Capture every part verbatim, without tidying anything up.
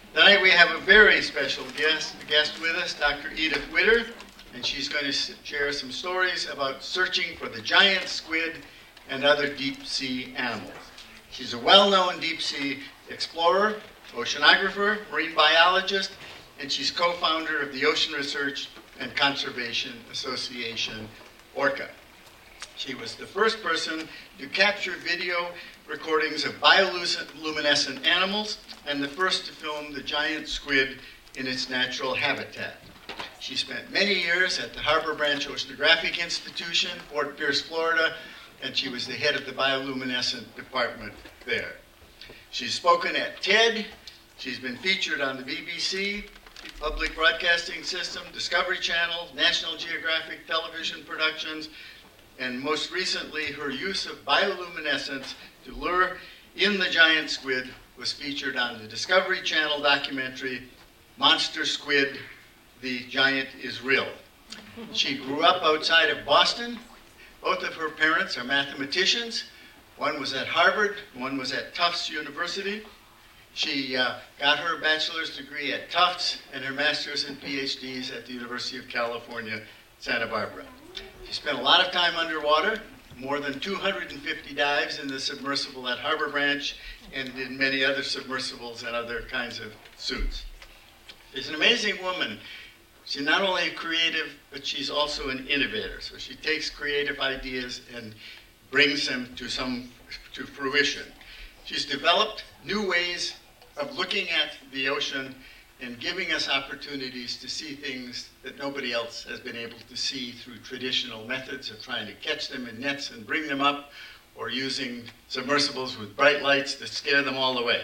Tonight we have a very special guest, guest with us, Doctor Edith Witter, and she's going to share some stories about searching for the giant squid and other deep sea animals. She's a well-known deep sea explorer, oceanographer, marine biologist, and she's co-founder of the Ocean Research and Conservation Association, ORCA. She was the first person to capture video recordings of bioluminescent animals and the first to film the giant squid in its natural habitat. She spent many years at the Harbor Branch Oceanographic Institution, Fort Pierce, Florida, and she was the head of the bioluminescent department there. She's spoken at TED. She's been featured on the B B C, Public Broadcasting System, Discovery Channel, National Geographic television productions, and most recently, her use of bioluminescence to lure in the giant squid was featured on the Discovery Channel documentary, Monster Squid, The Giant Is Real. She grew up outside of Boston. Both of her parents are mathematicians. One was at Harvard, one was at Tufts University. She uh, got her bachelor's degree at Tufts and her master's and PhDs at the University of California, Santa Barbara. She spent a lot of time underwater, more than two hundred fifty dives in the submersible at Harbor Branch and in many other submersibles and other kinds of suits. She's an amazing woman. She's not only a creative, but she's also an innovator. So she takes creative ideas and brings them to some to fruition. She's developed new ways of looking at the ocean and giving us opportunities to see things that nobody else has been able to see through traditional methods of trying to catch them in nets and bring them up, or using submersibles with bright lights that scare them all away.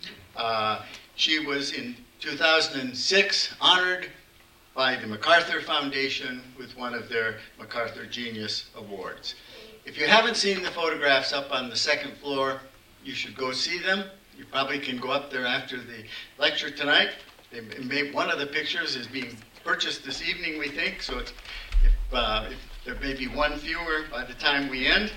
Uh, she was in two thousand six honored by the MacArthur Foundation with one of their MacArthur Genius Awards. If you haven't seen the photographs up on the second floor, you should go see them. You probably can go up there after the lecture tonight. They made, one of the pictures is being purchased this evening, we think, so it's, if, uh, if there may be one fewer by the time we end.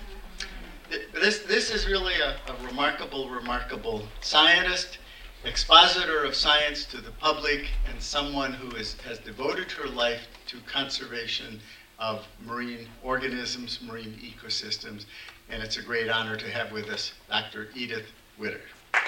This, this is really a, a remarkable, remarkable scientist, expositor of science to the public, and someone who is, has devoted her life to conservation of marine organisms, marine ecosystems, and it's a great honor to have with us Doctor Edith Witter.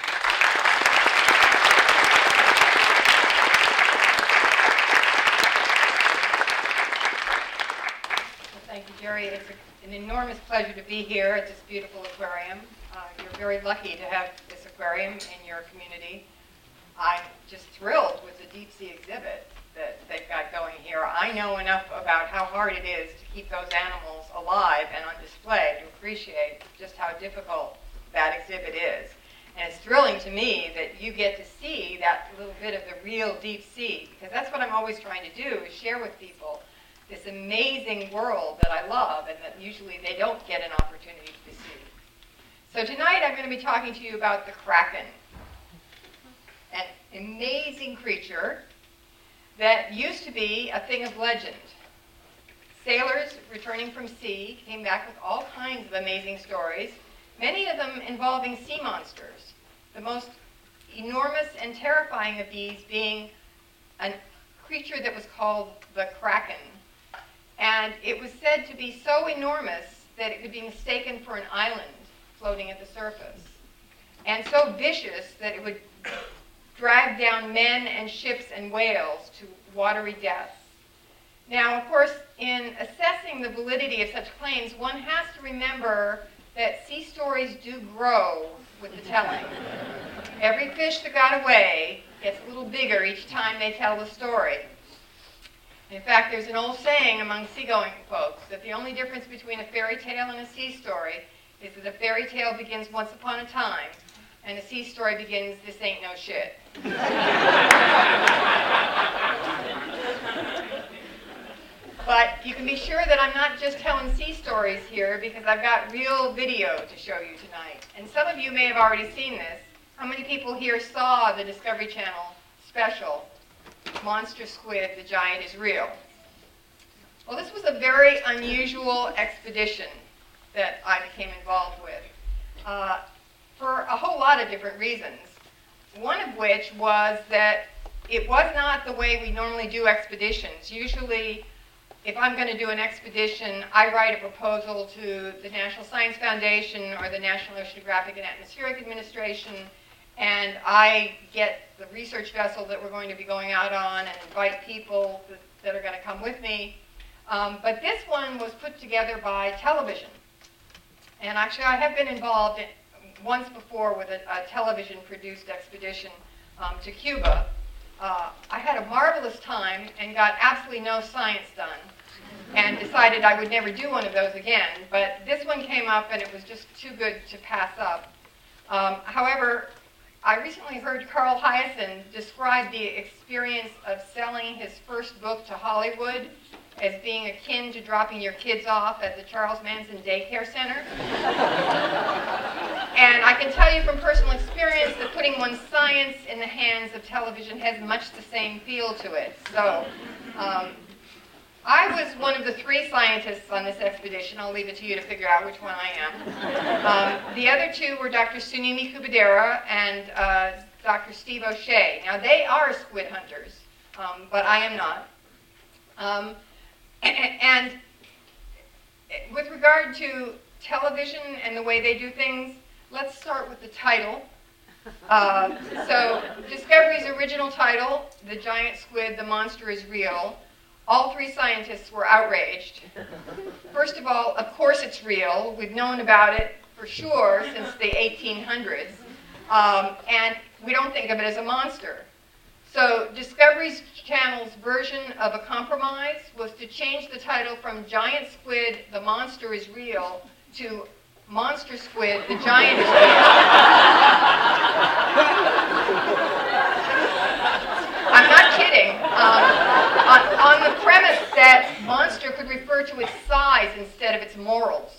Thank you, Jerry. It's a, an enormous pleasure to be here at this beautiful aquarium. Uh, you're very lucky to have this aquarium in your community. I'm just thrilled with the deep sea exhibit that they've got going here. I know enough about how hard it is to keep those animals alive and on display to appreciate just how difficult that exhibit is. And it's thrilling to me that you get to see that little bit of the real deep sea, because that's what I'm always trying to do, is share with people this amazing world that I love and that usually they don't get an opportunity to see. So tonight I'm going to be talking to you about the Kraken, an amazing creature that used to be a thing of legend. Sailors returning from sea came back with all kinds of amazing stories, many of them involving sea monsters, the most enormous and terrifying of these being a creature that was called the Kraken. And it was said to be so enormous that it could be mistaken for an island floating at the surface, and so vicious that it would drag down men and ships and whales to watery deaths. Now, of course, in assessing the validity of such claims, one has to remember that sea stories do grow with the telling. Every fish that got away gets a little bigger each time they tell the story. In fact, there's an old saying among seagoing folks that the only difference between a fairy tale and a sea story is that a fairy tale begins once upon a time, and a sea story begins, this ain't no shit. But you can be sure that I'm not just telling sea stories here, because I've got real video to show you tonight. And some of you may have already seen this. How many people here saw the Discovery Channel special, Monster Squid, The Giant Is Real? Well, this was a very unusual expedition that I became involved with, uh, for a whole lot of different reasons. one of which was that it was not the way we normally do expeditions. Usually, if I'm going to do an expedition, I write a proposal to the National Science Foundation or the National Oceanographic and Atmospheric Administration, and I get the research vessel that we're going to be going out on and invite people that, that are going to come with me. Um, but this one was put together by television. And actually, I have been involved in, once before with a, a television-produced expedition um, to Cuba. Uh, I had a marvelous time and got absolutely no science done, and decided I would never do one of those again. But this one came up, and it was just too good to pass up. Um, however, I recently heard Carl Hiaasen describe the experience of selling his first book to Hollywood as being akin to dropping your kids off at the Charles Manson Daycare Center. And I can tell you from personal experience that putting one's science in the hands of television has much the same feel to it. So um, I was one of the three scientists on this expedition. I'll leave it to you to figure out which one I am. Um, the other two were Doctor Sunimi Kubadera and uh, Doctor Steve O'Shea. Now, they are squid hunters, um, but I am not. Um, and with regard to television and the way they do things, let's start with the title. Uh, so, Discovery's original title, The Giant Squid, the Monster is Real. All three scientists were outraged. First of all, of course it's real. We've known about it for sure since the eighteen hundreds. Um, and we don't think of it as a monster. So Discovery Channel's version of a compromise was to change the title from Giant Squid, the Monster is Real, to Monster Squid, the Giant is Real. I'm not kidding. Um, on, on the premise that monster could refer to its size instead of its morals.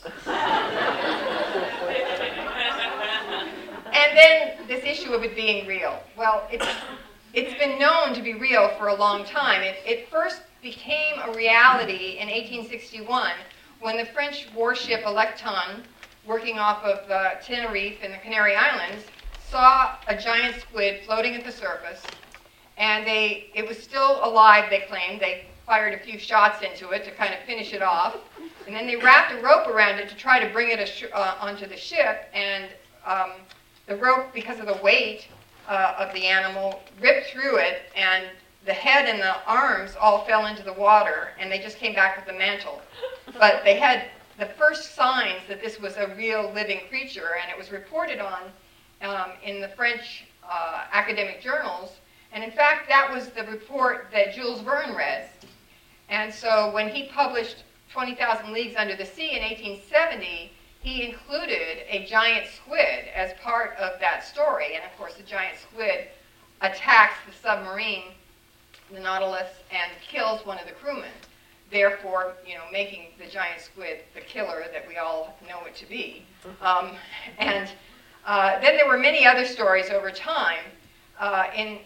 And then this issue of it being real. Well, it's, it's been known to be real for a long time. It, it first became a reality in eighteen sixty-one when the French warship Electon, working off of uh, Tenerife in the Canary Islands, saw a giant squid floating at the surface. And they, it was still alive, they claimed. They fired a few shots into it to kind of finish it off. And then they wrapped a rope around it to try to bring it a uh, onto the ship. And um, the rope, because of the weight uh, of the animal, ripped through it. And the head and the arms all fell into the water. And they just came back with the mantle. But they had the first signs that this was a real living creature. And it was reported on um, in the French uh, academic journals. And in fact, that was the report that Jules Verne read. And so when he published twenty thousand Leagues Under the Sea in eighteen seventy, he included a giant squid as part of that story. And of course, the giant squid attacks the submarine, the Nautilus, and kills one of the crewmen. Therefore, you know, making the giant squid the killer that we all know it to be. Um, and uh, then there were many other stories over time. Uh, in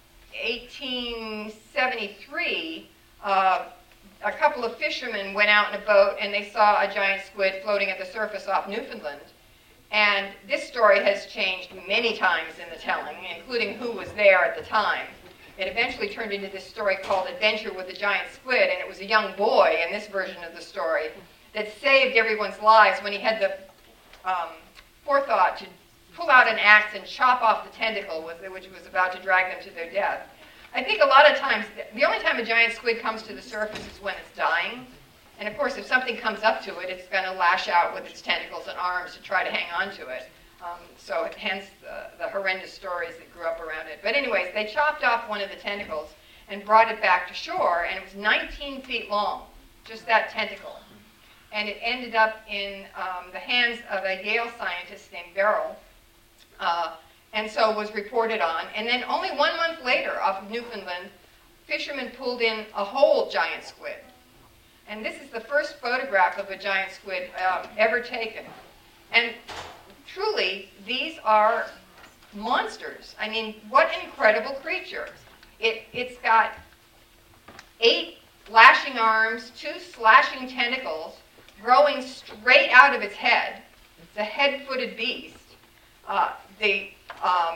eighteen seventy-three, uh, a couple of fishermen went out in a boat and they saw a giant squid floating at the surface off Newfoundland. And this story has changed many times in the telling, including who was there at the time. It eventually turned into this story called Adventure with the Giant Squid, and it was a young boy in this version of the story that saved everyone's lives when he had the um, forethought to pull out an axe and chop off the tentacle, which was about to drag them to their death. I think a lot of times, the only time a giant squid comes to the surface is when it's dying. And of course, if something comes up to it, it's going to lash out with its tentacles and arms to try to hang on to it. Um, so hence the, the horrendous stories that grew up around it. But anyways, they chopped off one of the tentacles and brought it back to shore, and it was nineteen feet long, just that tentacle. And it ended up in um, the hands of a Yale scientist named Beryl, uh, and so was reported on. And then only one month later, off of Newfoundland, fishermen pulled in a whole giant squid. And this is the first photograph of a giant squid um, ever taken. And truly, these are monsters. I mean, what an incredible creature. It, it's got eight lashing arms, two slashing tentacles, growing straight out of its head. It's a head-footed beast. Uh, the um,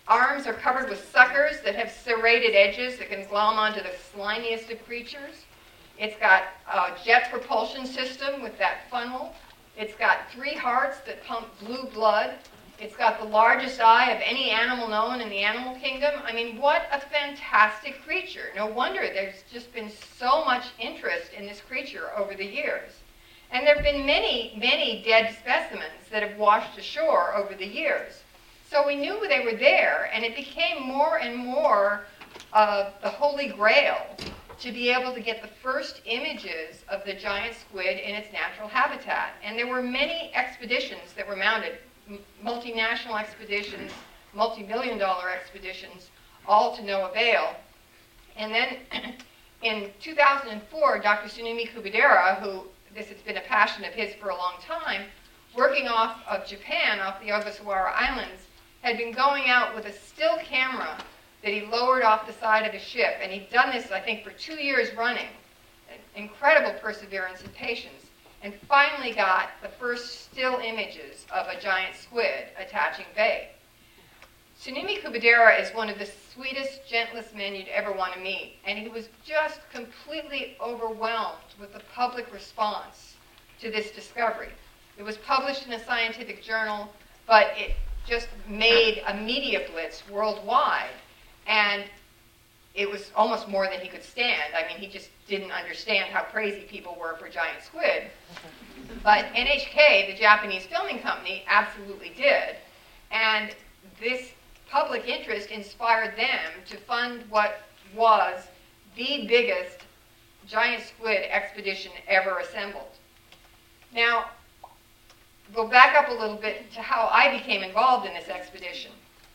arms are covered with suckers that have serrated edges that can glom onto the slimiest of creatures. It's got a jet propulsion system with that funnel. It's got three hearts that pump blue blood. It's got the largest eye of any animal known in the animal kingdom. I mean, what a fantastic creature. No wonder there's just been so much interest in this creature over the years. And there have been many, many dead specimens that have washed ashore over the years. So we knew they were there, and it became more and more uh, the holy grail to be able to get the first images of the giant squid in its natural habitat. And there were many expeditions that were mounted, multinational expeditions, multi-million dollar expeditions, all to no avail. And then in two thousand four, Doctor Tsunemi Kubodera, who this has been a passion of his for a long time, working off of Japan, off the Ogasawara Islands, had been going out with a still camera that he lowered off the side of a ship. And he'd done this, I think, for two years running. Incredible perseverance and patience. And finally got the first still images of a giant squid attaching bait. Tsunemi Kubodera is one of the sweetest, gentlest men you'd ever want to meet. And he was just completely overwhelmed with the public response to this discovery. It was published in a scientific journal, but it just made a media blitz worldwide. And it was almost more than he could stand. I mean, he just didn't understand how crazy people were for giant squid. But N H K, the Japanese filming company, absolutely did. And this public interest inspired them to fund what was the biggest giant squid expedition ever assembled. Now, we'll back up a little bit to how I became involved in this expedition.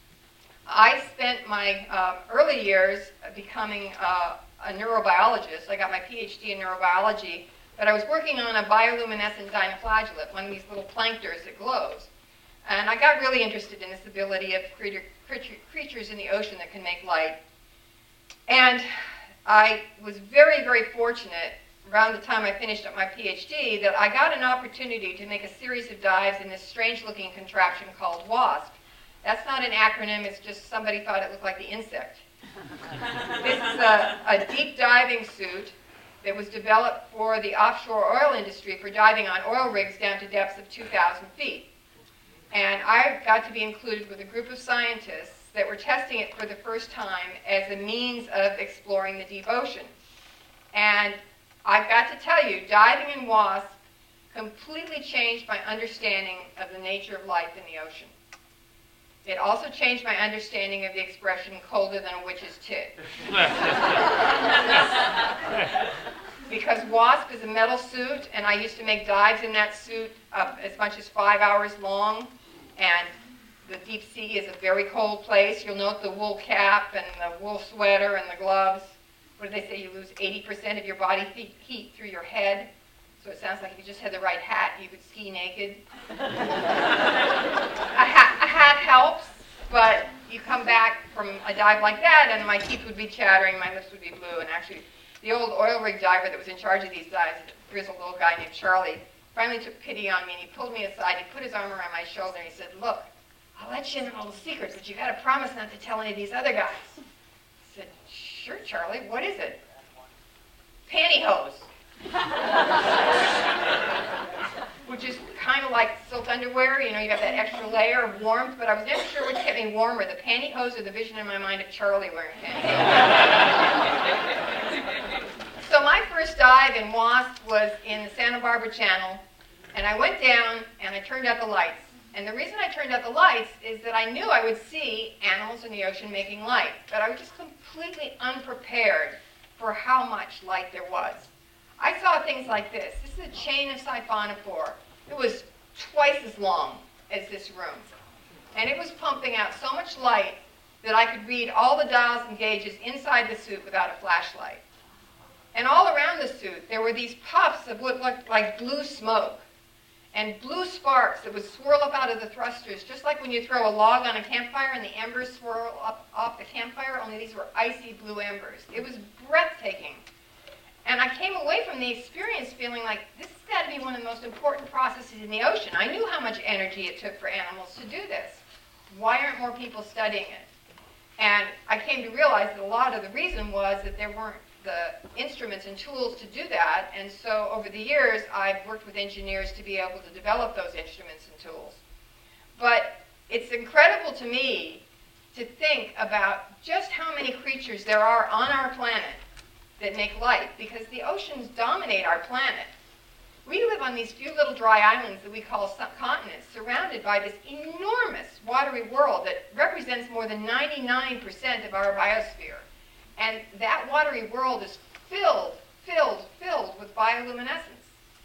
I spent my uh, early years becoming uh, a neurobiologist. I got my PhD in neurobiology, but I was working on a bioluminescent dinoflagellate, one of these little plankters that glows. And I got really interested in this ability of creature, creature, creatures in the ocean that can make light. And I was very, very fortunate around the time I finished up my PhD that I got an opportunity to make a series of dives in this strange-looking contraption called WASP. That's not an acronym, it's just somebody thought it looked like the insect. This is a, a deep diving suit that was developed for the offshore oil industry for diving on oil rigs down to depths of two thousand feet. And I got to be included with a group of scientists that were testing it for the first time as a means of exploring the deep ocean. And I've got to tell you, diving in WASP completely changed my understanding of the nature of life in the ocean. It also changed my understanding of the expression colder than a witch's tit. Because WASP is a metal suit, and I used to make dives in that suit uh, as much as five hours long, and the deep sea is a very cold place. You'll note the wool cap and the wool sweater and the gloves. What do they say? You lose eighty percent of your body heat through your head. So it sounds like if you just had the right hat, you could ski naked. a, hat, a hat helps, but you come back from a dive like that, and my teeth would be chattering, my lips would be blue, and actually the old oil rig diver that was in charge of these dives, a grizzled little guy named Charlie, finally took pity on me, and he pulled me aside, he put his arm around my shoulder, and he said, "Look, I'll let you in on all the secrets, but you got to promise not to tell any of these other guys." I said, "Sure, Charlie, what is it?" "Pantyhose." Which is kind of like silk underwear, you know, you got that extra layer of warmth, but I was never sure which kept me warmer, the pantyhose or the vision in my mind of Charlie wearing pantyhose. So my first dive in WASP was in the Santa Barbara Channel, and I went down and I turned out the lights. And the reason I turned out the lights is that I knew I would see animals in the ocean making light, but I was just completely unprepared for how much light there was. I saw things like this. This is a chain of siphonophore. It was twice as long as this room. And it was pumping out so much light that I could read all the dials and gauges inside the suit without a flashlight. And all around the suit, there were these puffs of what looked like blue smoke and blue sparks that would swirl up out of the thrusters, just like when you throw a log on a campfire and the embers swirl up off the campfire, only these were icy blue embers. It was breathtaking. And I came away from the experience feeling like this has got to be one of the most important processes in the ocean. I knew how much energy it took for animals to do this. Why aren't more people studying it? And I came to realize that a lot of the reason was that there weren't the instruments and tools to do that, and so over the years I've worked with engineers to be able to develop those instruments and tools. But it's incredible to me to think about just how many creatures there are on our planet that make life, because the oceans dominate our planet. We live on these few little dry islands that we call subcontinents, surrounded by this enormous watery world that represents more than ninety-nine percent of our biosphere. And that watery world is filled, filled, filled with bioluminescence.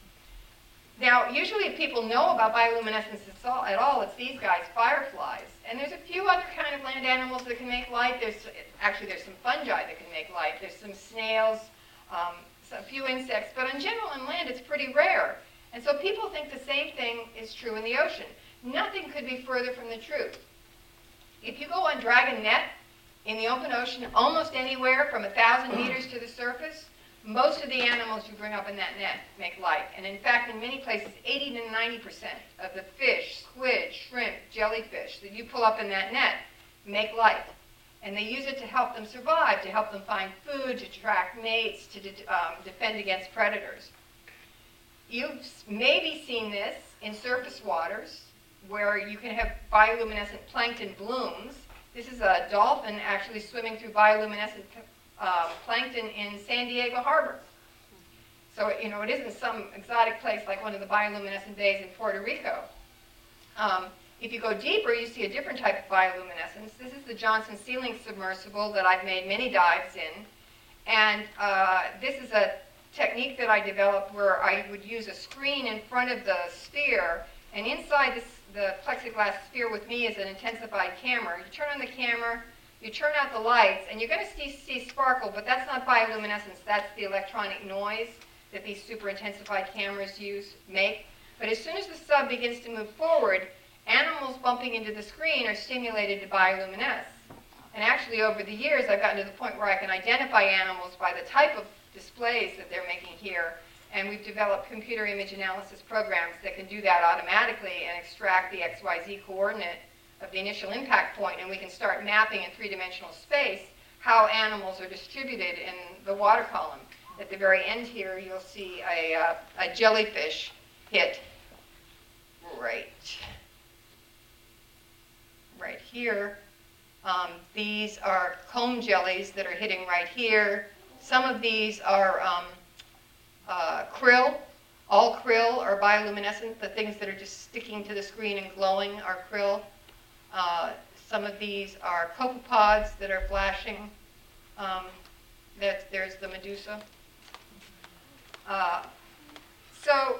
Now, usually if people know about bioluminescence at all, it's these guys, fireflies. And there's a few other kind of land animals that can make light. There's, actually, there's some fungi that can make light. There's some snails, um, a few insects. But in general, on land, it's pretty rare. And so people think the same thing is true in the ocean. Nothing could be further from the truth. If you go on drag a net in the open ocean, almost anywhere from one thousand meters to the surface, most of the animals you bring up in that net make light. And in fact, in many places, eighty to ninety percent of the fish, squid, shrimp, jellyfish that you pull up in that net make light. And they use it to help them survive, to help them find food, to attract mates, to de um, defend against predators. You've maybe seen this in surface waters, where you can have bioluminescent plankton blooms. This is a dolphin actually swimming through bioluminescent uh, plankton in San Diego Harbor. So, you know, it isn't some exotic place like one of the bioluminescent bays in Puerto Rico. Um, if you go deeper, you see a different type of bioluminescence. This is the Johnson Sealing submersible that I've made many dives in. And uh, this is a technique that I developed where I would use a screen in front of the sphere, and inside this, the plexiglass sphere with me is an intensified camera. You turn on the camera, you turn out the lights, and you're going to see, see sparkle, but that's not bioluminescence. That's the electronic noise that these super intensified cameras use, make. But as soon as the sub begins to move forward, animals bumping into the screen are stimulated to bioluminesce. And actually, over the years, I've gotten to the point where I can identify animals by the type of displays that they're making here. And we've developed computer image analysis programs that can do that automatically and extract the X Y Z coordinate of the initial impact point, and we can start mapping in three-dimensional space how animals are distributed in the water column. At the very end here, you'll see a, uh, a jellyfish hit right, right here. Um, these are comb jellies that are hitting right here. Some of these are um, uh, krill. All krill are bioluminescent. The things that are just sticking to the screen and glowing are krill. Uh, some of these are copepods that are flashing. Um, that, there's the medusa. Uh, so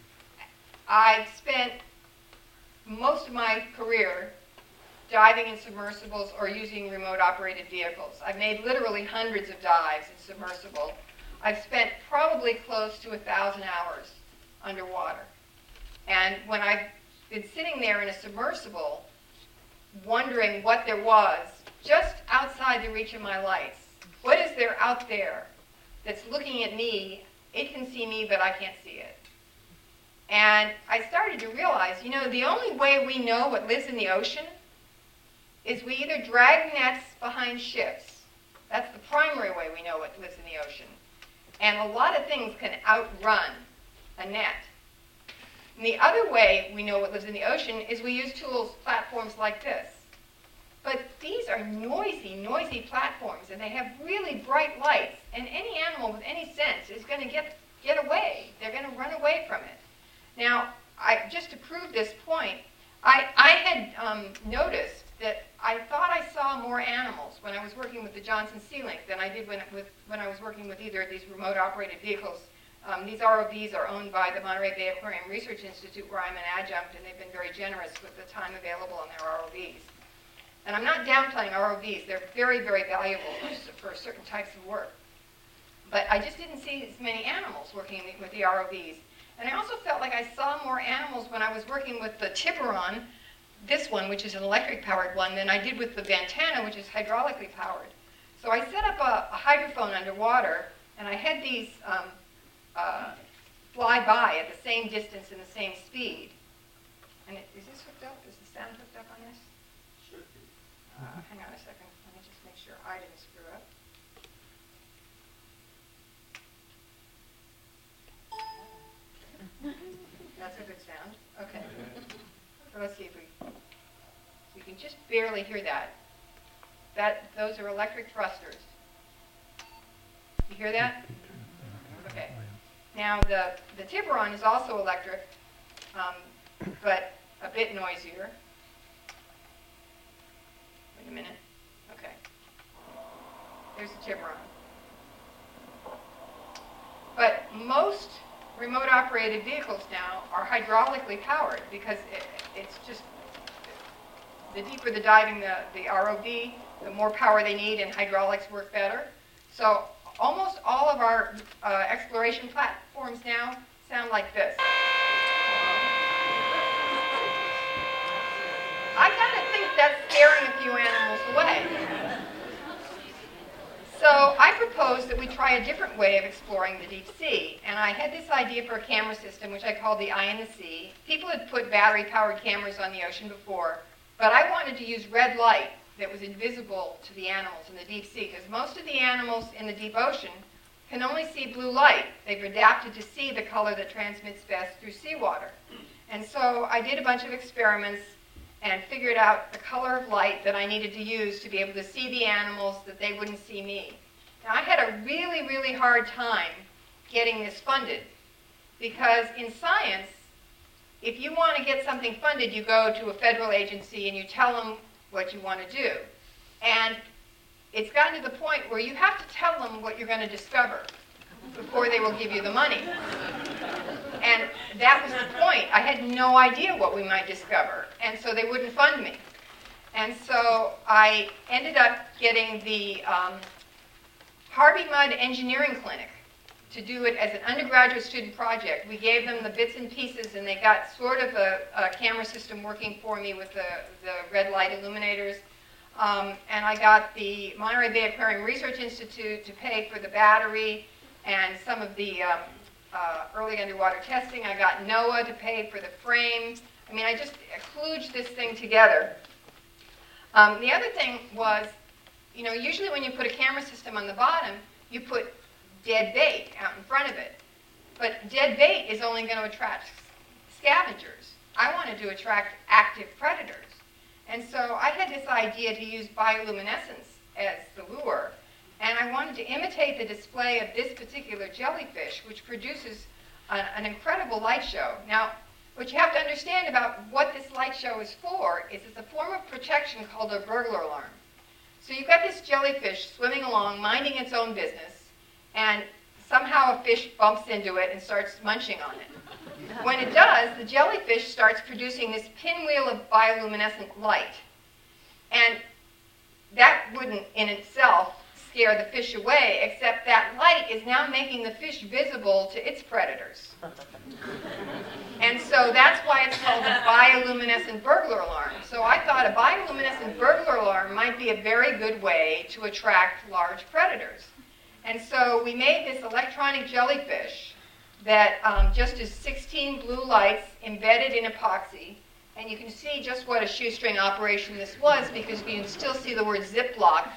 I've spent most of my career diving in submersibles or using remote operated vehicles. I've made literally hundreds of dives in submersible. I've spent probably close to a thousand hours underwater. And when I've been sitting there in a submersible, wondering what there was just outside the reach of my lights, what is there out there that's looking at me? It can see me, but I can't see it. And I started to realize, you know, the only way we know what lives in the ocean is we either drag nets behind ships. That's the primary way we know what lives in the ocean. And a lot of things can outrun a net. And the other way we know what lives in the ocean is we use tools, platforms like this. But these are noisy, noisy platforms, and they have really bright lights. And any animal with any sense is going to get, get away. They're going to run away from it. Now, I, just to prove this point, I, I had um, noticed that I thought I saw more animals when I was working with the Johnson Sea-Link than I did when, with, when I was working with either of these remote-operated vehicles. Um, these R O Vs are owned by the Monterey Bay Aquarium Research Institute, where I'm an adjunct, and they've been very generous with the time available on their R O Vs. And I'm not downplaying R O Vs. They're very, very valuable for, for certain types of work. But I just didn't see as many animals working with the R O Vs. And I also felt like I saw more animals when I was working with the Tiburon, this one, which is an electric-powered one, than I did with the Ventana, which is hydraulically powered. So I set up a, a hydrophone underwater, and I had these um, uh, fly by at the same distance and the same speed. And it, is this hooked up? Is the sound hooked up on this? Should be. Uh, hang on a second. Let me I didn't screw up. That's a good sound. Okay. So let's see if we, we can just barely hear that. That those are electric thrusters. You hear that? Okay. Now the the Tiburon is also electric, um, but a bit noisier. Wait a minute. Okay. There's the Tiburon. But most remote operated vehicles now are hydraulically powered because it, it's just, the deeper the diving the, the R O V, the more power they need, and hydraulics work better. So almost all of our uh, exploration platforms now sound like this. I kind of think that's scaring a few animals away. So I proposed that we try a different way of exploring the deep sea. And I had this idea for a camera system, which I called the Eye in the Sea. People had put battery-powered cameras on the ocean before, but I wanted to use red light that was invisible to the animals in the deep sea, because most of the animals in the deep ocean can only see blue light. They've adapted to see the color that transmits best through seawater. And so I did a bunch of experiments and figured out the color of light that I needed to use to be able to see the animals that they wouldn't see me. Now, I had a really, really hard time getting this funded, because in science, if you want to get something funded, you go to a federal agency and you tell them what you want to do. And it's gotten to the point where you have to tell them what you're going to discover before they will give you the money. And that was the point. I had no idea what we might discover, and so they wouldn't fund me. And so I ended up getting the um, Harvey Mudd Engineering Clinic to do it as an undergraduate student project. We gave them the bits and pieces, and they got sort of a, a camera system working for me with the, the red light illuminators. Um, and I got the Monterey Bay Aquarium Research Institute to pay for the battery and some of the um, uh, early underwater testing. I got NOAA to pay for the frame. I mean, I just kludged this thing together. Um, the other thing was, you know, usually when you put a camera system on the bottom, you put dead bait out in front of it. But dead bait is only going to attract scavengers. I wanted to attract active predators. And so I had this idea to use bioluminescence as the lure. And I wanted to imitate the display of this particular jellyfish, which produces a, an incredible light show. Now, what you have to understand about what this light show is for is it's a form of protection called a burglar alarm. So you've got this jellyfish swimming along, minding its own business, and somehow a fish bumps into it and starts munching on it. When it does, the jellyfish starts producing this pinwheel of bioluminescent light. And that wouldn't in itself scare the fish away, except that light is now making the fish visible to its predators. And so that's why it's called a bioluminescent burglar alarm. So I thought a bioluminescent burglar alarm might be a very good way to attract large predators. And so we made this electronic jellyfish that um, just is sixteen blue lights embedded in epoxy. And you can see just what a shoestring operation this was, because you can still see the word Ziploc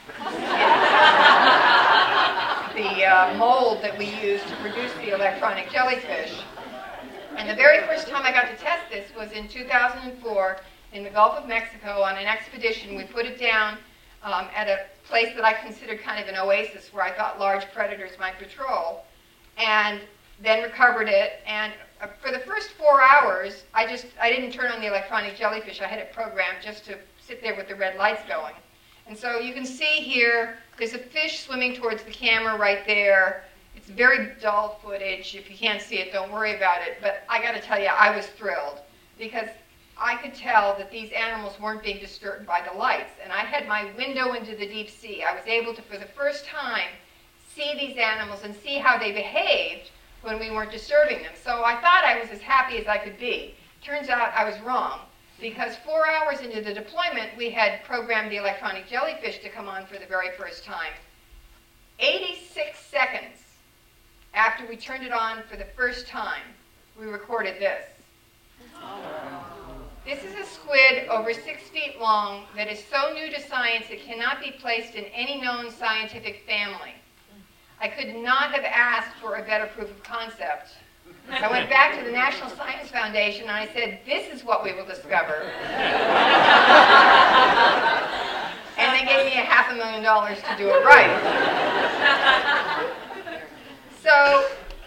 in the uh, mold that we used to produce the electronic jellyfish. And the very first time I got to test this was in two thousand four in the Gulf of Mexico on an expedition. We put it down um, at a place that I considered kind of an oasis where I thought large predators might patrol, and then recovered it. And uh, for the first four hours, I just I didn't turn on the electronic jellyfish. I had it programmed just to sit there with the red lights going. And so you can see here, there's a fish swimming towards the camera right there. It's very dull footage. If you can't see it, don't worry about it. But I got to tell you, I was thrilled, because I could tell that these animals weren't being disturbed by the lights. And I had my window into the deep sea. I was able to, for the first time, see these animals and see how they behaved when we weren't disturbing them. So I thought I was as happy as I could be. Turns out I was wrong, because four hours into the deployment, we had programmed the electronic jellyfish to come on for the very first time. eighty-six seconds after we turned it on for the first time, we recorded this. This is a squid over six feet long that is so new to science it cannot be placed in any known scientific family. I could not have asked for a better proof of concept. I went back to the National Science Foundation and I said, this is what we will discover. And they gave me a half a million dollars to do it right. So,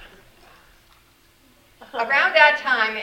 around that time,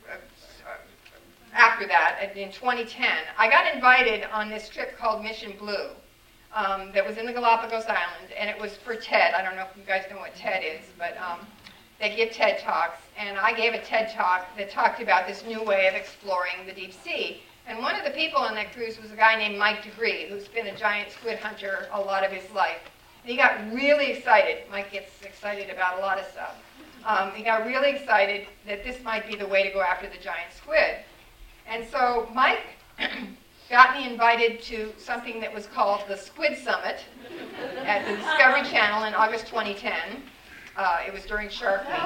after that, in twenty ten, I got invited on this trip called Mission Blue um, that was in the Galapagos Islands, and it was for TED. I don't know if you guys know what TED is, but um, they give TED Talks, and I gave a TED Talk that talked about this new way of exploring the deep sea. And one of the people on that cruise was a guy named Mike Degree, who's been a giant squid hunter a lot of his life. And he got really excited. Mike gets excited about a lot of stuff. Um, he got really excited that this might be the way to go after the giant squid. And so Mike got me invited to something that was called the Squid Summit at the Discovery Channel in August twenty ten. Uh, it was during Shark Week.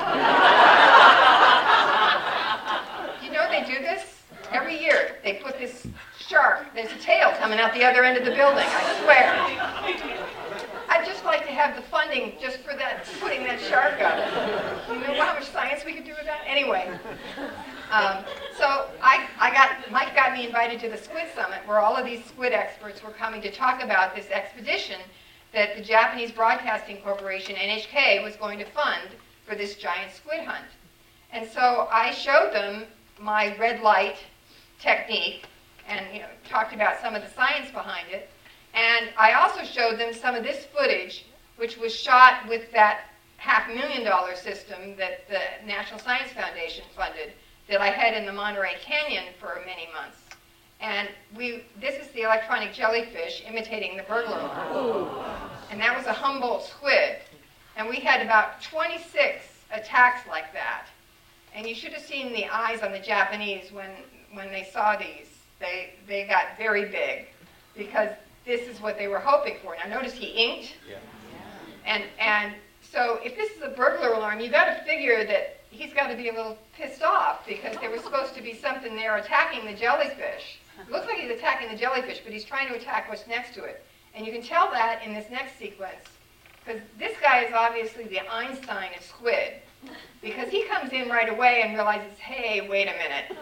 You know they do this? Every year they put this shark, there's a tail coming out the other end of the building, I swear. I'd just like to have the funding just for that, putting that shark up. You know how much science we could do with that? Anyway. Um, so I, I got, Mike got me invited to the Squid Summit where all of these squid experts were coming to talk about this expedition that the Japanese Broadcasting Corporation, N H K, was going to fund for this giant squid hunt. And so I showed them my red light technique and you know, talked about some of the science behind it. And I also showed them some of this footage, which was shot with that half million dollar system that the National Science Foundation funded that I had in the Monterey Canyon for many months. And we, this is the electronic jellyfish imitating the burglar alarm. And that was a Humboldt squid. And we had about twenty-six attacks like that. And you should have seen the eyes on the Japanese when, when they saw these. They, they got very big because this is what they were hoping for. Now notice he inked. Yeah. And, and so if this is a burglar alarm, you've got to figure that he's got to be a little pissed off because there was supposed to be something there attacking the jellyfish. It looks like he's attacking the jellyfish, but he's trying to attack what's next to it. And you can tell that in this next sequence because this guy is obviously the Einstein of squid because he comes in right away and realizes, hey, wait a minute.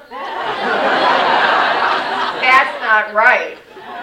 That's not right.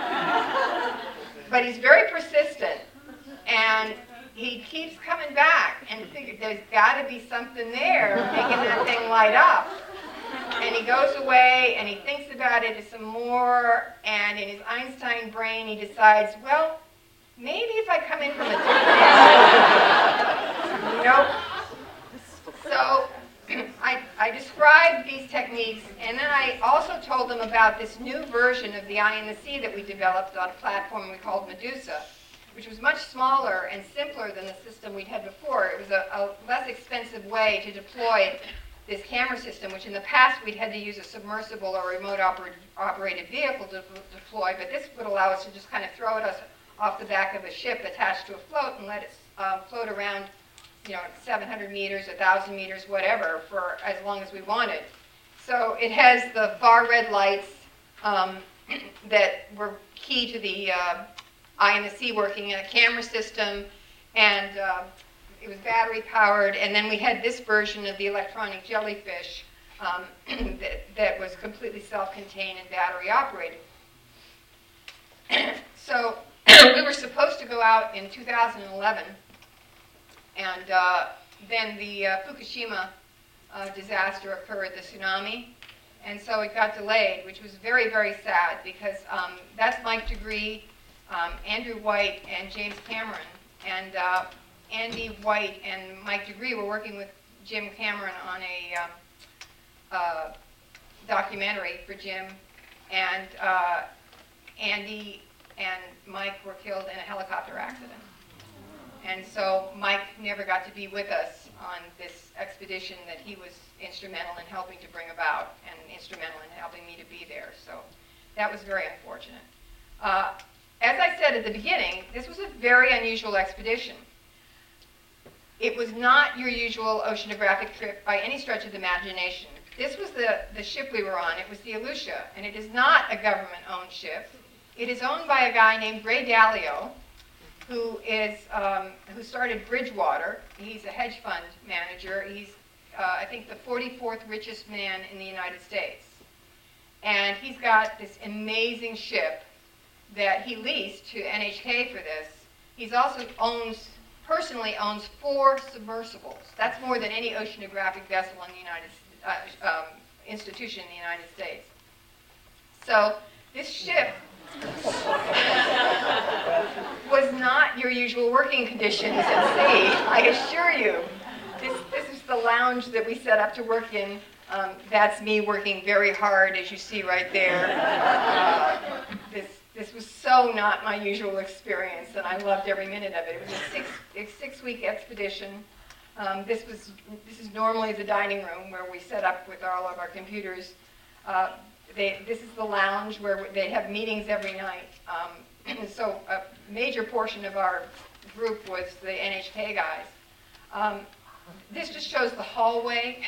But he's very persistent, and he keeps coming back and figured there's got to be something there making that thing light up. And he goes away, and he thinks about it some more, and in his Einstein brain he decides, well, maybe if I come in from a different angle. Nope. So I, I described these techniques, and then I also told them about this new version of the Eye in the Sea that we developed on a platform we called Medusa, which was much smaller and simpler than the system we'd had before. It was a, a less expensive way to deploy this camera system, which in the past we'd had to use a submersible or remote oper operated vehicle to deploy, but this would allow us to just kind of throw it us off the back of a ship attached to a float and let it um, float around, you know, seven hundred meters, one thousand meters, whatever, for as long as we wanted. So it has the far red lights um, that were key to the uh, Eye in the Sea working in a camera system, and uh, it was battery powered, and then we had this version of the electronic jellyfish um, that, that was completely self-contained and battery operated. So we were supposed to go out in two thousand eleven, and uh, then the uh, Fukushima uh, disaster occurred, the tsunami, and so it got delayed, which was very, very sad because um, that's Mike Degree, um, Andrew White, and James Cameron. And uh, Andy White and Mike Degree were working with Jim Cameron on a um, uh, documentary for Jim, and uh, Andy and Mike were killed in a helicopter accident. And so Mike never got to be with us on this expedition that he was instrumental in helping to bring about and instrumental in helping me to be there. So that was very unfortunate. Uh, as I said at the beginning, this was a very unusual expedition. It was not your usual oceanographic trip by any stretch of the imagination. this was the, the ship we were on. It was the Aleutian, and it is not a government-owned ship. It is owned by a guy named Ray Dalio, who is um, who started Bridgewater. He's a hedge fund manager. He's, uh, I think, the forty-fourth richest man in the United States. And he's got this amazing ship that he leased to N H K for this. He's also owns, personally owns four submersibles. That's more than any oceanographic vessel in the United uh, um, institution in the United States. So this ship was not your usual working conditions at sea, I assure you. This, this is the lounge that we set up to work in. Um, that's me working very hard, as you see right there. Uh, this, this was so not my usual experience, and I loved every minute of it. It was a six, a six-week expedition. Um, this was this is normally the dining room where we set up with all of our computers. Uh, they, this is the lounge where they have meetings every night. Um, so a major portion of our group was the N H K guys. Um, this just shows the hallway.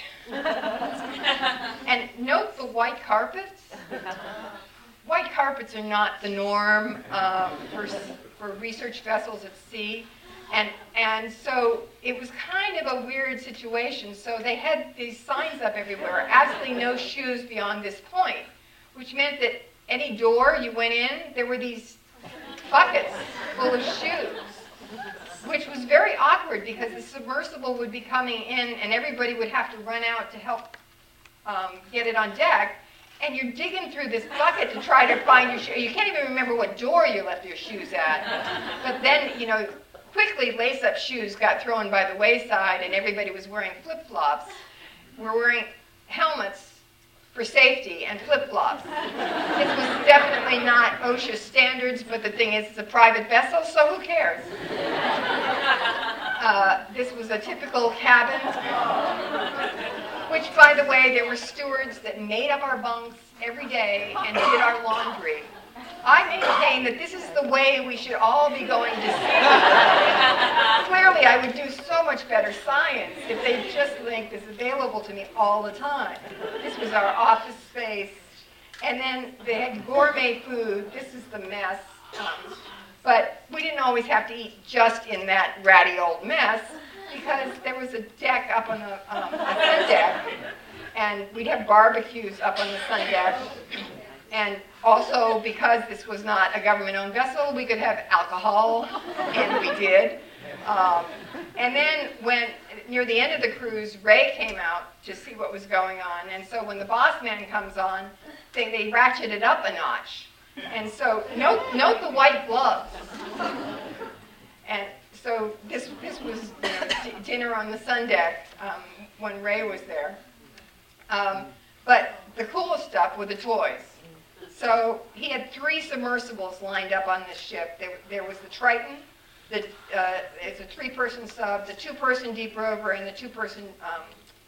And note the white carpets. White carpets are not the norm um, for, for research vessels at sea. And, and so it was kind of a weird situation. So they had these signs up everywhere, absolutely no shoes beyond this point, which meant that any door you went in, there were these buckets full of shoes, which was very awkward because the submersible would be coming in and everybody would have to run out to help um, get it on deck. And you're digging through this bucket to try to find your shoes. You can't even remember what door you left your shoes at. But then, you know, quickly lace-up shoes got thrown by the wayside and everybody was wearing flip-flops. We're wearing helmets for safety and flip-flops. This was definitely not OSHA standards, but the thing is, it's a private vessel, so who cares? Uh, this was a typical cabin, which, by the way, there were stewards that made up our bunks every day and did our laundry. I maintain that this is the way we should all be going to sea. Clearly, I would do so much better science if they just make this available to me all the time. This was our office space. And then they had gourmet food. This is the mess. Um, but we didn't always have to eat just in that ratty old mess, because there was a deck up on the, um, the sun deck, and we'd have barbecues up on the sun deck. And also, because this was not a government-owned vessel, we could have alcohol, and we did. Um, and then when, near the end of the cruise, Ray came out to see what was going on. And so when the boss man comes on, they, they ratcheted up a notch. And so note, note the white gloves. And so this, this was, you know, d- dinner on the sun deck um, when Ray was there. Um, but the coolest stuff were the toys. So he had three submersibles lined up on this ship. There, there was the Triton, the, uh, it's a three-person sub, the two-person Deep Rover, and the two-person um,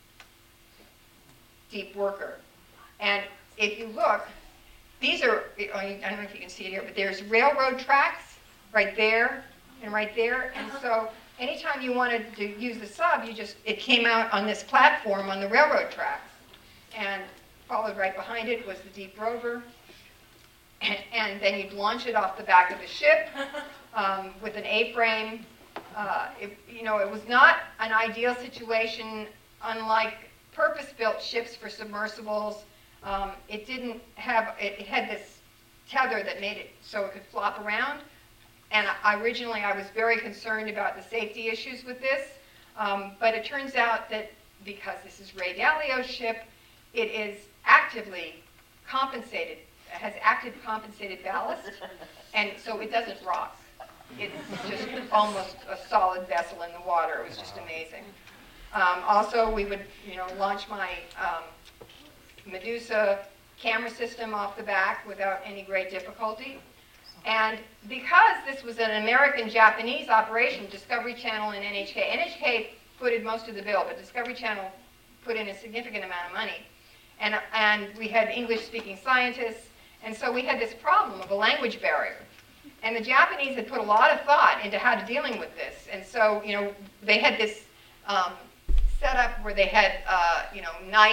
Deep Worker. And if you look, these are, I don't know if you can see it here, but there's railroad tracks right there and right there. And so anytime you wanted to use the sub, you just, it came out on this platform on the railroad tracks. And followed right behind it was the Deep Rover. And then you'd launch it off the back of the ship um, with an A-frame. Uh, it, you know, it was not an ideal situation, unlike purpose-built ships for submersibles. Um, it didn't have, it, it had this tether that made it so it could flop around. And I, originally I was very concerned about the safety issues with this. Um, but it turns out that because this is Ray Dalio's ship, it is actively compensated. Has active compensated ballast, and so it doesn't rock. It's just almost a solid vessel in the water. It was just amazing. Um, also, we would, you know, launch my um, Medusa camera system off the back without any great difficulty. And because this was an American-Japanese operation, Discovery Channel and N H K, N H K footed most of the bill, but Discovery Channel put in a significant amount of money. And, and we had English-speaking scientists. And so we had this problem of a language barrier. And the Japanese had put a lot of thought into how to dealing with this. And so, you know, they had this um, setup where they had, uh, you know, night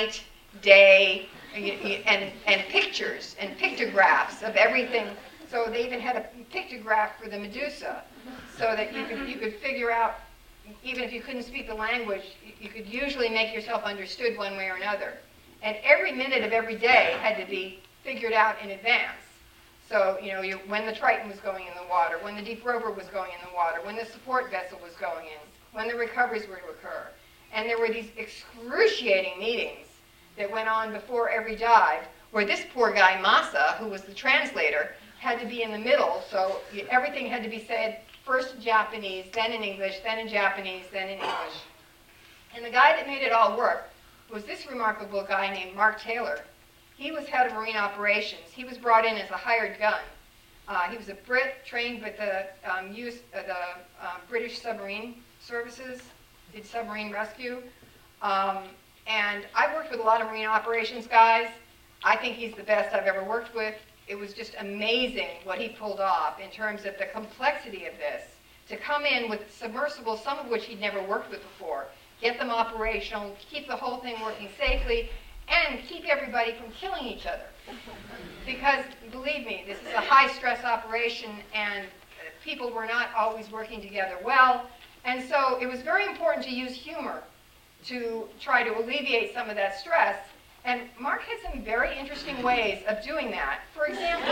day, and, and, and pictures and pictographs of everything. So they even had a pictograph for the Medusa, so that you could, you could figure out, even if you couldn't speak the language, you could usually make yourself understood one way or another. And every minute of every day had to be figured out in advance. So, you know, you, when the Triton was going in the water, when the Deep Rover was going in the water, when the support vessel was going in, when the recoveries were to occur. And there were these excruciating meetings that went on before every dive, where this poor guy, Masa, who was the translator, had to be in the middle, so everything had to be said first in Japanese, then in English, then in Japanese, then in English. And the guy that made it all work was this remarkable guy named Mark Taylor. He was head of marine operations. He was brought in as a hired gun. Uh, he was a Brit, trained with the, um, U S, uh, the uh, British Submarine Services, did submarine rescue. Um, and I've worked with a lot of marine operations guys. I think he's the best I've ever worked with. It was just amazing what he pulled off in terms of the complexity of this. To come in with submersibles, some of which he'd never worked with before, get them operational, keep the whole thing working safely, and keep everybody from killing each other. Because, believe me, this is a high-stress operation, and people were not always working together well. And so it was very important to use humor to try to alleviate some of that stress. And Mark had some very interesting ways of doing that. For example,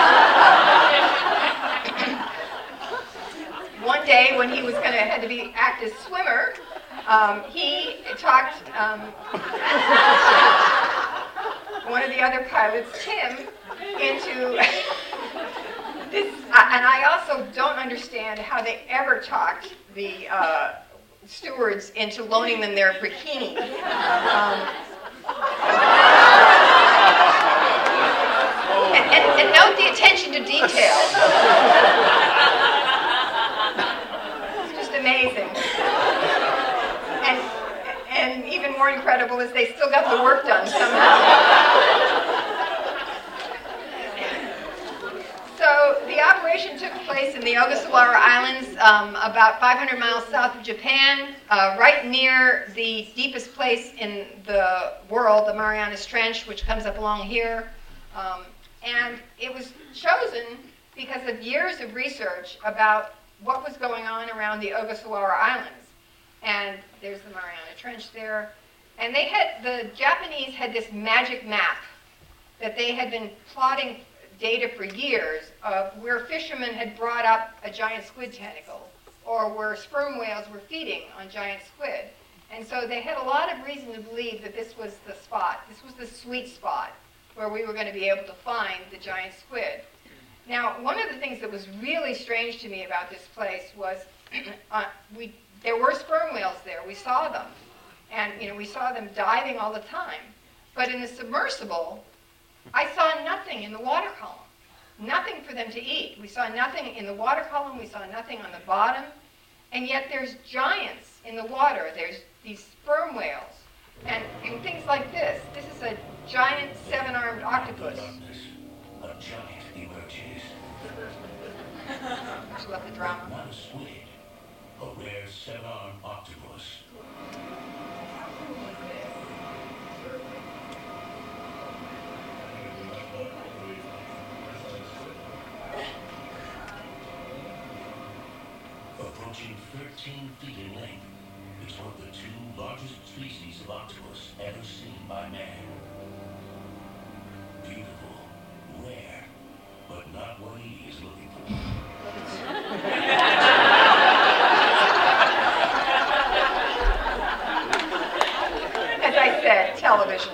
one day when he was going to had to be act as swimmer, um, he talked um, one of the other pilots, Tim, into this. Uh, and I also don't understand how they ever talked the uh, stewards into loaning them their bikini. Um, and, and, and note the attention to detail. It's just amazing. And, and even more incredible is they still got the work done somehow. So the operation took place in the Ogasawara Islands, um, about five hundred miles south of Japan, uh, right near the deepest place in the world, the Marianas Trench, which comes up along here. Um, and it was chosen because of years of research about what was going on around the Ogasawara Islands. And there's the Mariana Trench there. And they had, the Japanese had this magic map that they had been plotting data for years of where fishermen had brought up a giant squid tentacle, or where sperm whales were feeding on giant squid. And so they had a lot of reason to believe that this was the spot, this was the sweet spot where we were going to be able to find the giant squid. Now, one of the things that was really strange to me about this place was uh, we, there were sperm whales there. We saw them. And you know, we saw them diving all the time. But in the submersible, I saw nothing in the water column. Nothing for them to eat. We saw nothing in the water column. We saw nothing on the bottom. And yet there's giants in the water. There's these sperm whales. And, and things like this. This is a giant seven-armed octopus. A giant emerges. I love the drama. Not a squid, a rare seven-armed octopus. Approaching thirteen feet in length, it's one of the two largest species of octopus ever seen by man. Beautiful, rare, but not what he is looking for. As I said, television.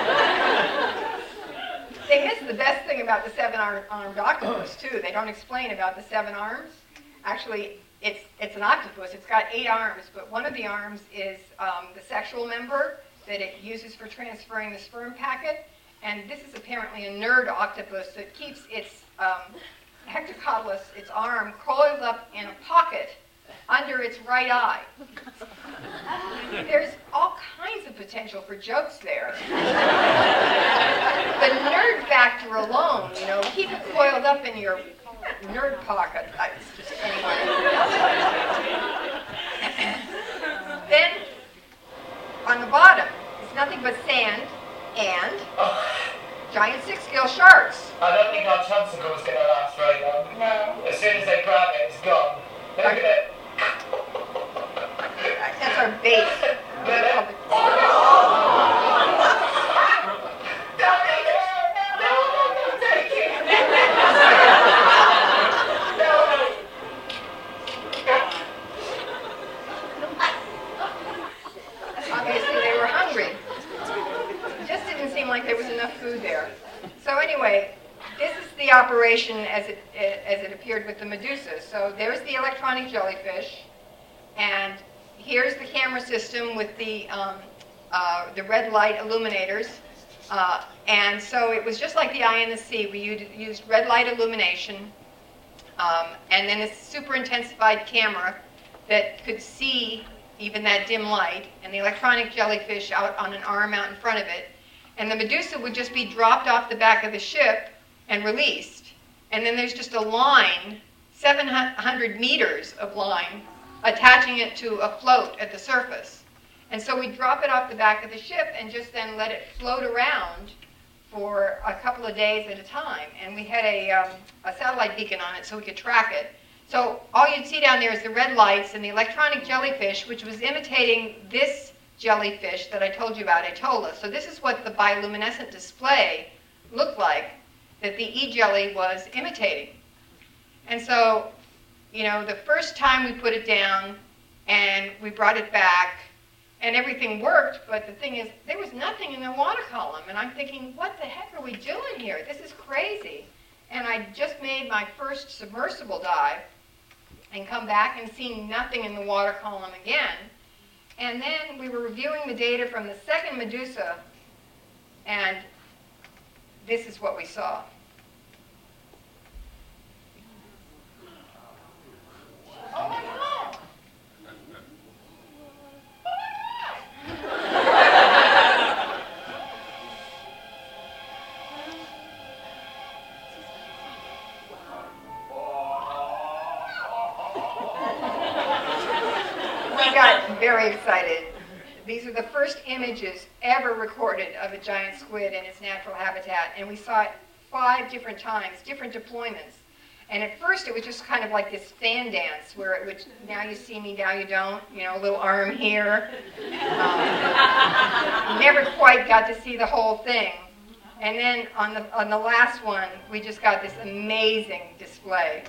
They missed the best thing about the seven-armed octopus, too. They don't explain about the seven arms. Actually, it's, it's an octopus. It's got eight arms, but one of the arms is um, the sexual member that it uses for transferring the sperm packet. And this is apparently a nerd octopus that keeps its um, hectocotylus, its arm, coiled up in a pocket under its right eye. There's all kinds of potential for jokes there. The nerd factor alone, you know, keep it coiled up in your nerd pocket. I, it's just, anyway. Then, on the bottom, it's nothing but sand, sharks. I don't think our tentacle is going to last very long. No. As soon as they grab it, it's gone. They're Our- gonna... That's our base. Obviously, they were hungry. It just didn't seem like there was enough food there. So anyway, this is the operation as it as it appeared with the Medusa. So there's the electronic jellyfish, and here's the camera system with the um, uh, the red light illuminators. Uh, and so it was just like the eye in the sea. We used, used red light illumination, um, and then a super intensified camera that could see even that dim light, and the electronic jellyfish out on an arm out in front of it. And the Medusa would just be dropped off the back of the ship and released. And then there's just a line, seven hundred meters of line, attaching it to a float at the surface. And so we drop it off the back of the ship and just then let it float around for a couple of days at a time. And we had a, um, a satellite beacon on it so we could track it. So all you'd see down there is the red lights and the electronic jellyfish, which was imitating this jellyfish that I told you about, Atola. So this is what the bioluminescent display looked like that the E-jelly was imitating. And so, you know, the first time we put it down and we brought it back and everything worked, but the thing is, there was nothing in the water column. And I'm thinking, what the heck are we doing here? This is crazy. And I just made my first submersible dive and come back and seen nothing in the water column again. And then we were reviewing the data from the second Medusa, and this is what we saw. Oh my God! We got very excited. These are the first images ever recorded of a giant squid in its natural habitat, and we saw it five different times, different deployments. And at first it was just kind of like this fan dance where it would, now you see me, now you don't, you know, a little arm here. Um, never quite got to see the whole thing. And then on the, on the last one, we just got this amazing display.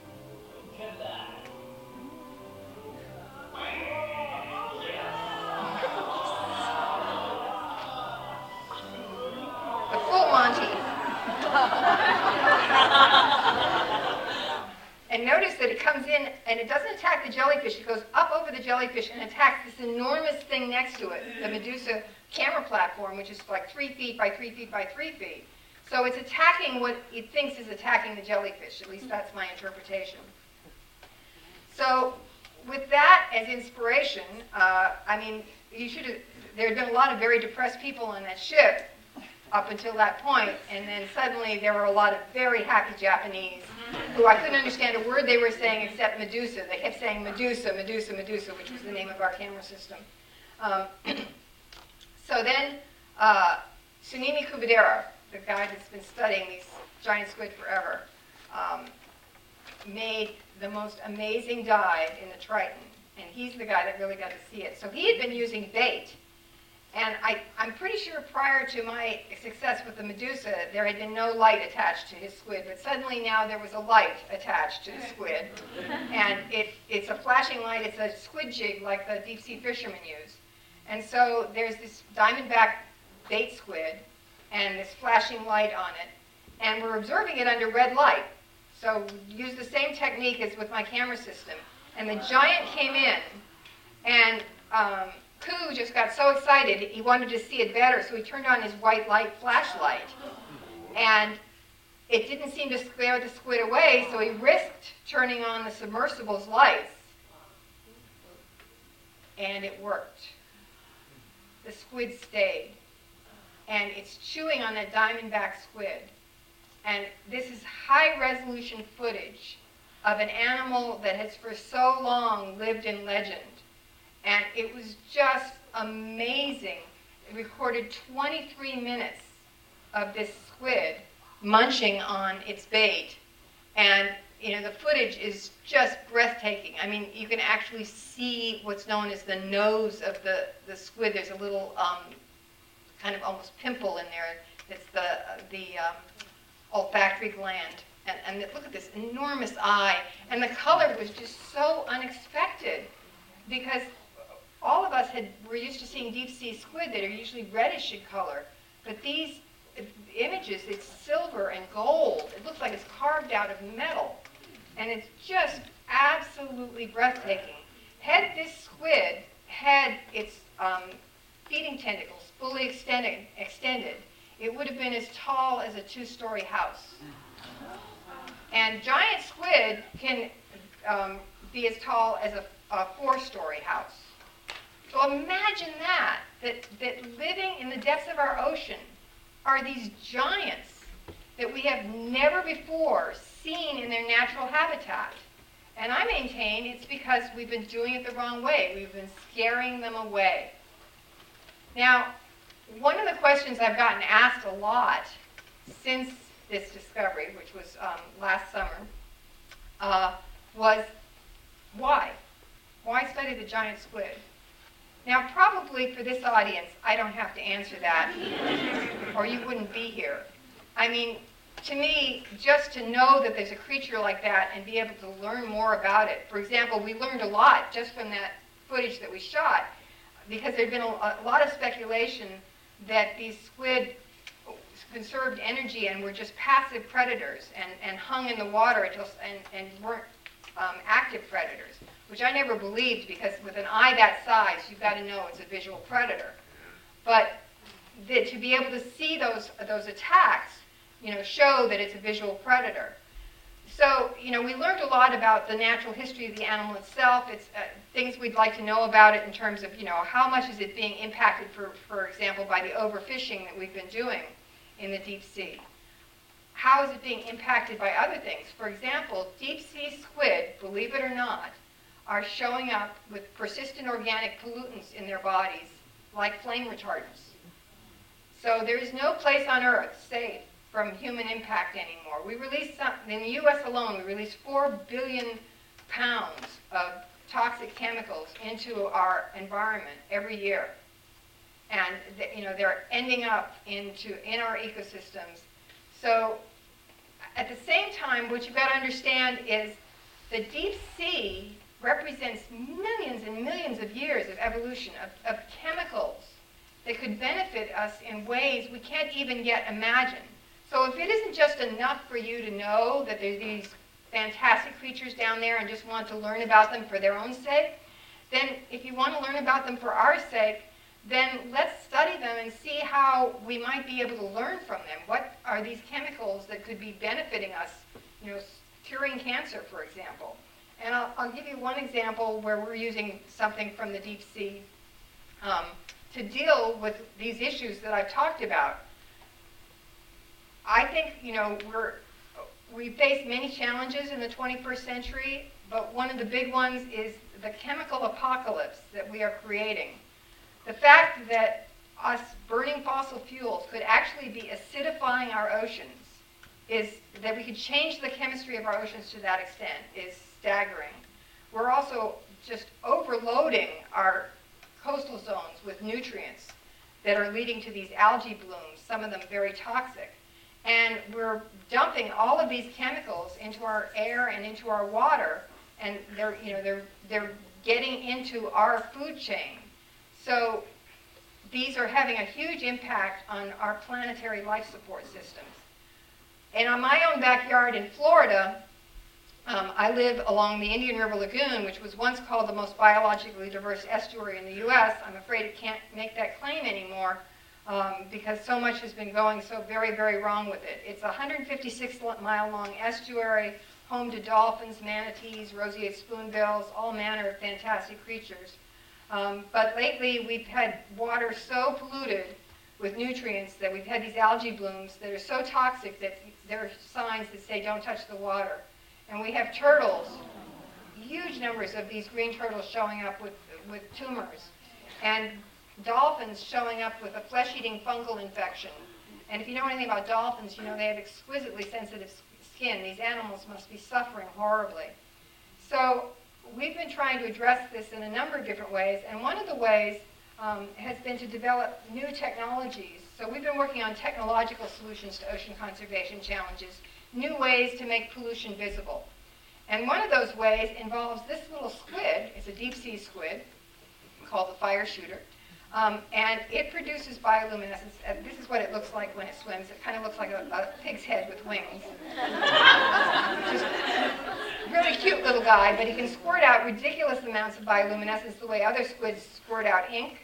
The full Monty. And notice that it comes in and it doesn't attack the jellyfish. It goes up over the jellyfish and attacks this enormous thing next to it, the Medusa camera platform, which is like three feet by three feet by three feet. So it's attacking what it thinks is attacking the jellyfish. At least that's my interpretation. So with that as inspiration, uh, I mean, you should have, there had been a lot of very depressed people on that ship up until that point, and then suddenly there were a lot of very happy Japanese who I couldn't understand a word they were saying except Medusa. They kept saying Medusa, Medusa, Medusa, which was the name of our camera system. Um, so then uh, Tsunemi Kubadera, the guy that's been studying these giant squid forever, um, made the most amazing dive in the Triton, and he's the guy that really got to see it. So he had been using bait. And I, I'm pretty sure prior to my success with the Medusa, there had been no light attached to his squid, but suddenly now there was a light attached to the squid. And it, it's a flashing light, it's a squid jig like the deep sea fishermen use. And so there's this diamondback bait squid and this flashing light on it, and we're observing it under red light. So use the same technique as with my camera system. And the giant came in, and um, Ku just got so excited, he wanted to see it better, so he turned on his white light flashlight. And it didn't seem to scare the squid away, so he risked turning on the submersible's lights. And it worked. The squid stayed. And it's chewing on that diamondback squid. And this is high-resolution footage of an animal that has for so long lived in legend. And it was just amazing. It recorded twenty-three minutes of this squid munching on its bait. And, you know, the footage is just breathtaking. I mean, you can actually see what's known as the nose of the, the squid. There's a little um, kind of almost pimple in there. It's the, the um, olfactory gland. And, and look at this enormous eye. And the color was just so unexpected because all of us had, were used to seeing deep sea squid that are usually reddish in color. But these images, it's silver and gold. It looks like it's carved out of metal. And it's just absolutely breathtaking. Had this squid had its um, feeding tentacles fully extended, extended, it would have been as tall as a two-story house. And giant squid can um, be as tall as a, a four-story house. So imagine that, that, that living in the depths of our ocean are these giants that we have never before seen in their natural habitat. And I maintain it's because we've been doing it the wrong way. We've been scaring them away. Now, one of the questions I've gotten asked a lot since this discovery, which was um, last summer, uh, was why? Why study the giant squid? Now, probably for this audience, I don't have to answer that, or you wouldn't be here. I mean, to me, just to know that there's a creature like that and be able to learn more about it. For example, we learned a lot just from that footage that we shot, because there had been a, a lot of speculation that these squid conserved energy and were just passive predators and, and hung in the water and, just, and, and weren't um, active predators, which I never believed, because with an eye that size, you've got to know it's a visual predator. But the, to be able to see those, those attacks, you know, show that it's a visual predator. So, you know, we learned a lot about the natural history of the animal itself. It's uh, things we'd like to know about it in terms of, you know, how much is it being impacted, for, for example, by the overfishing that we've been doing in the deep sea. How is it being impacted by other things? For example, deep sea squid, believe it or not, are showing up with persistent organic pollutants in their bodies, like flame retardants. So there is no place on Earth safe from human impact anymore. We release some, in the U S alone, we release four billion pounds of toxic chemicals into our environment every year. And you know, they're ending up into, in our ecosystems. So at the same time, what you've got to understand is the deep sea represents millions and millions of years of evolution, of, of chemicals that could benefit us in ways we can't even yet imagine. So if it isn't just enough for you to know that there's these fantastic creatures down there and just want to learn about them for their own sake, then if you want to learn about them for our sake, then let's study them and see how we might be able to learn from them. What are these chemicals that could be benefiting us, you know, curing cancer, for example? And I'll, I'll give you one example where we're using something from the deep sea um, to deal with these issues that I've talked about. I think, you know, we're, we face many challenges in the twenty-first century, but one of the big ones is the chemical apocalypse that we are creating. The fact that us burning fossil fuels could actually be acidifying our oceans, is that we could change the chemistry of our oceans to that extent, is staggering. We're also just overloading our coastal zones with nutrients that are leading to these algae blooms, some of them very toxic. And we're dumping all of these chemicals into our air and into our water, and they're, you know, they're, they're getting into our food chain. So these are having a huge impact on our planetary life support systems. And on my own backyard in Florida, um, I live along the Indian River Lagoon, which was once called the most biologically diverse estuary in the U S I'm afraid it can't make that claim anymore um, because so much has been going so very, very wrong with it. It's a one hundred fifty-six mile long estuary, home to dolphins, manatees, roseate spoonbills, all manner of fantastic creatures. Um, but lately, we've had water so polluted with nutrients that we've had these algae blooms that are so toxic that there are signs that say don't touch the water. And we have turtles, huge numbers of these green turtles showing up with, with tumors. And dolphins showing up with a flesh-eating fungal infection. And if you know anything about dolphins, you know they have exquisitely sensitive skin. These animals must be suffering horribly. So we've been trying to address this in a number of different ways, and one of the ways um, has been to develop new technologies. So we've been working on technological solutions to ocean conservation challenges, new ways to make pollution visible. And one of those ways involves this little squid. It's a deep sea squid called the fire shooter. Um, and it produces bioluminescence. And this is what it looks like when it swims. It kind of looks like a, a pig's head with wings. Just really cute little guy, but he can squirt out ridiculous amounts of bioluminescence the way other squids squirt out ink.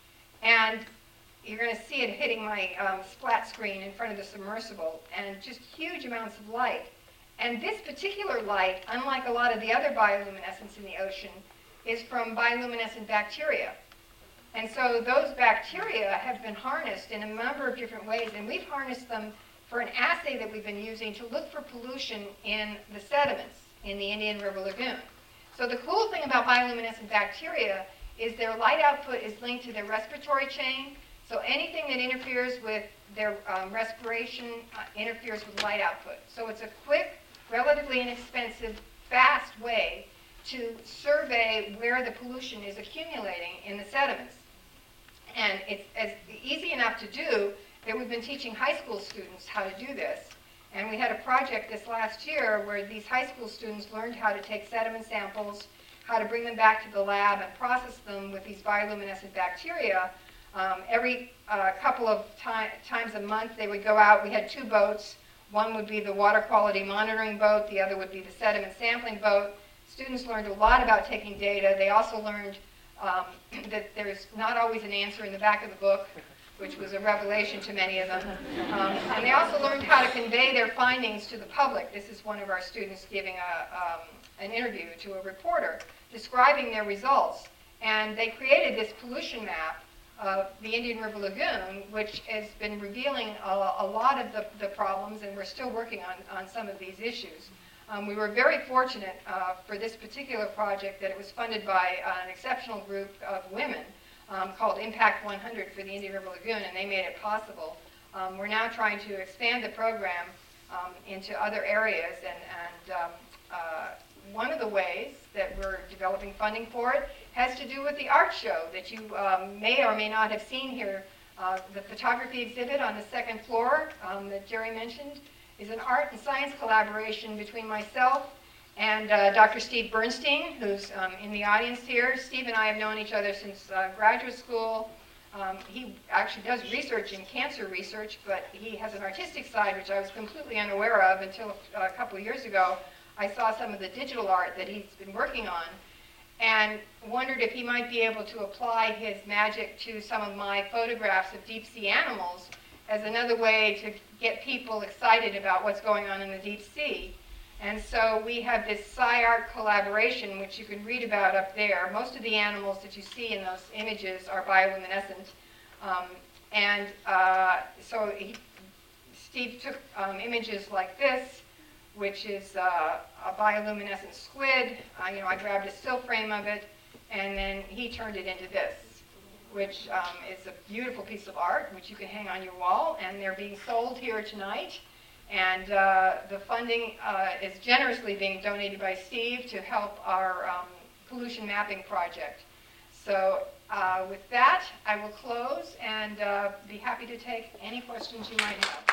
And you're going to see it hitting my um, splat screen in front of the submersible, and just huge amounts of light. And this particular light, unlike a lot of the other bioluminescence in the ocean, is from bioluminescent bacteria. And so those bacteria have been harnessed in a number of different ways, and we've harnessed them for an assay that we've been using to look for pollution in the sediments in the Indian River Lagoon. So the cool thing about bioluminescent bacteria is their light output is linked to their respiratory chain. So anything that interferes with their um, respiration uh, interferes with light output. So it's a quick, relatively inexpensive, fast way to survey where the pollution is accumulating in the sediments. And it's, it's easy enough to do that we've been teaching high school students how to do this. And we had a project this last year where these high school students learned how to take sediment samples, how to bring them back to the lab and process them with these bioluminescent bacteria. Um, every uh, couple of ti- times a month they would go out. We had two boats. One would be the water quality monitoring boat. The other would be the sediment sampling boat. Students learned a lot about taking data. They also learned um, that there's not always an answer in the back of the book, which was a revelation to many of them. Um, and they also learned how to convey their findings to the public. This is one of our students giving a, um, an interview to a reporter describing their results. And they created this pollution map of the Indian River Lagoon, which has been revealing a, a lot of the, the problems, and we're still working on, on some of these issues. Um, we were very fortunate uh, for this particular project that it was funded by uh, an exceptional group of women um, called Impact one hundred for the Indian River Lagoon, and they made it possible. Um, we're now trying to expand the program um, into other areas, and, and um, uh, one of the ways that we're developing funding for it has to do with the art show that you um, may or may not have seen here. Uh, the photography exhibit on the second floor um, that Jerry mentioned is an art and science collaboration between myself and uh, Doctor Steve Bernstein, who's um, in the audience here. Steve and I have known each other since uh, graduate school. Um, he actually does research in cancer research, but he has an artistic side, which I was completely unaware of until a couple of years ago. I saw some of the digital art that he's been working on and wondered if he might be able to apply his magic to some of my photographs of deep sea animals as another way to get people excited about what's going on in the deep sea. And so we have this SciArt collaboration, which you can read about up there. Most of the animals that you see in those images are bioluminescent. Um, and uh, so he, Steve took um, images like this, which is uh, a bioluminescent squid. Uh, you know, I grabbed a still frame of it, and then he turned it into this, which um, is a beautiful piece of art, which you can hang on your wall, and they're being sold here tonight. And uh, the funding uh, is generously being donated by Steve to help our um, pollution mapping project. So uh, with that, I will close and uh, be happy to take any questions you might have.